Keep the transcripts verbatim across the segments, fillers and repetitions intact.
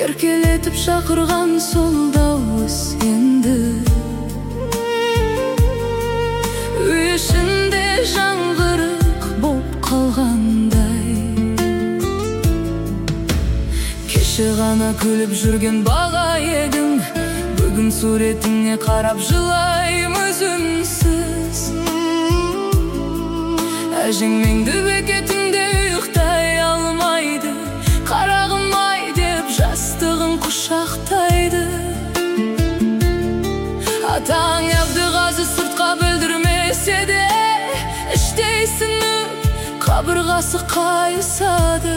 еркелетіп шақырған сол дауыс енді үй ішінде жаңғырық боп қалғандай. Кеше ғана күліп жүрген бала едің, бүгін суретіңе қарап жылаймыз үнсіз. Әжең меңді бекетінде ұйықтай алмайды, қарағым ай деп жастығын құшақтайды. Атаң Әбдіғазы сыртқа білдірмесе де, іштей сынып қабырғасы қайысады.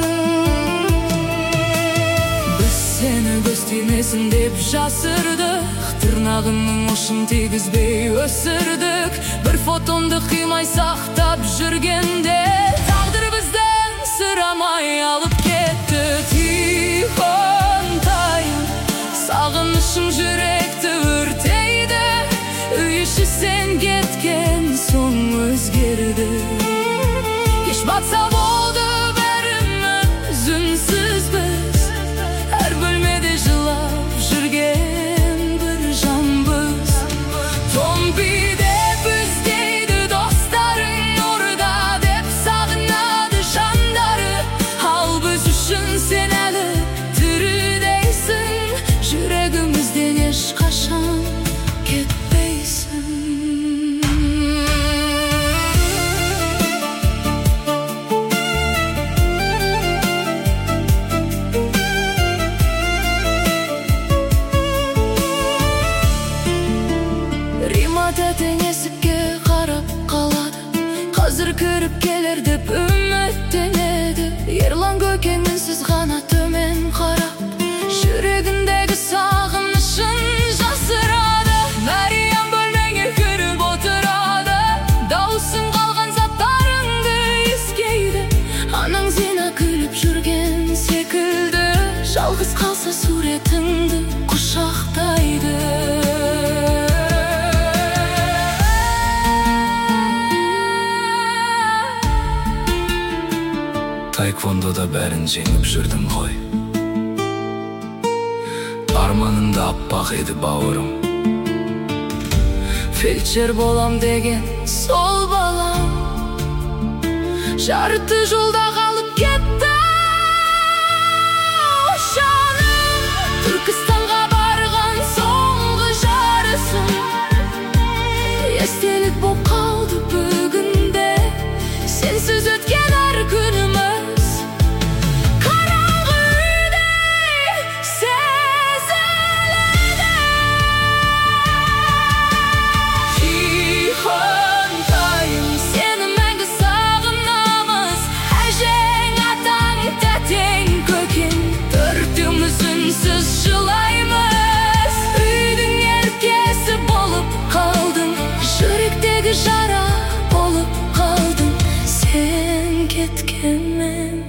Біз сені көз тимесін деп жасырдық, тырнағының ұшын тигізбей өсірдік. Бір фотонды қимай сақтап жүргенде, тағдыр бізден сұрамай алып кетті. Тихонтайым, сағынышым жүректі өртейді. Үй іші сен кеткен соң өзгерді. Кеш батса болды бәріміз үнсіз біз, әр бөлмеде жылап жүрген бір жанбыз. Томпиде біз дейді достарың, орда деп сағынады жандары. Ал біз үшін сен әлі тірідейсің, жүрегімізден ешқашан кетпейсің. Тәтең есікке қарап қалады, қазір кіріп келер деп үміттенеді. Ерлан көкең үнсіз ғана төмен қарап, жүрегіндегі сағынышын жасырады. Мәриям бөлмеңе кіріп отырады, даусың қалған заттарыңды иіскейді. Анаң Зина күліп жүрген секілді, жалғыз қалса суретіңді құшақтайды. Таеквондода бәрін жеңіп жүрдім ғой, арманында аппақ еді бауырым. Фельдшер болам деген сол балам, жарты жолда қалып кетті. Жаным, Түркістанға барған соңғы жарысым, естелік боп қалды бүгінде, сенсіз өткен әр күніміз. Жүректегі жара болып қалдың сен кеткенмен.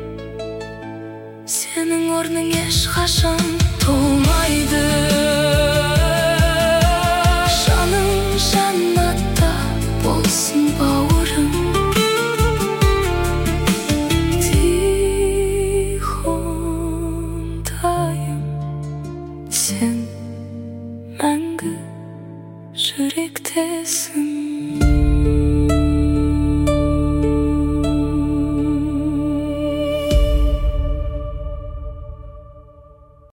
Сенің орның ешқашан толмайды. Жаның жаннатта болсын бауырым. Тихонтайым, сен мәңгі жүректесің.